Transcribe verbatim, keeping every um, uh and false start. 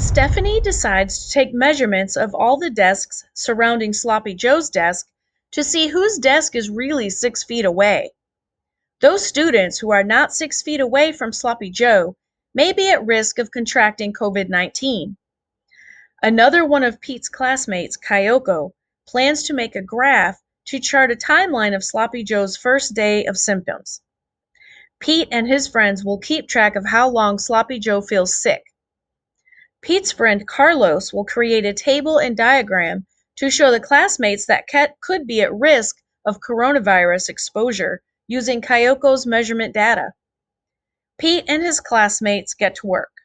Stephanie decides to take measurements of all the desks surrounding Sloppy Joe's desk to see whose desk is really six feet away. Those students who are not six feet away from Sloppy Joe may be at risk of contracting COVID nineteen. Another one of Pete's classmates, Kyoko, plans to make a graph to chart a timeline of Sloppy Joe's first day of symptoms. Pete and his friends will keep track of how long Sloppy Joe feels sick. Pete's friend Carlos will create a table and diagram to show the classmates that could be at risk of coronavirus exposure using Kyoko's measurement data. Pete and his classmates get to work.